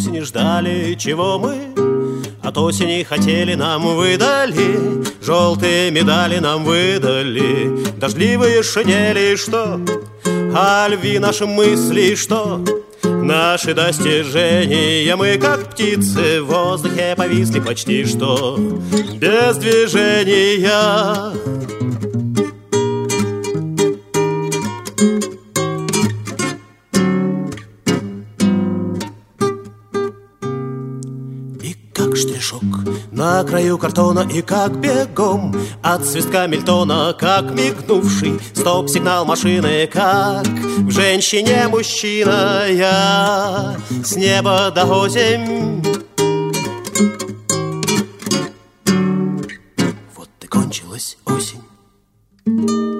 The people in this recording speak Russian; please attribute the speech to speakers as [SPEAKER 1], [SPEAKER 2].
[SPEAKER 1] осени ждали, чего мы от осени хотели, нам выдали. Желтые медали нам выдали, дождливые шинели, что? О любви наши мысли, что? Наши достижения, мы как птицы в воздухе повисли почти что без движения. Штришок на краю картона, и как бегом от свистка Мильтона, как мигнувший стоп-сигнал машины, как в женщине мужчина. Я с неба до озимь. Вот и кончилась осень.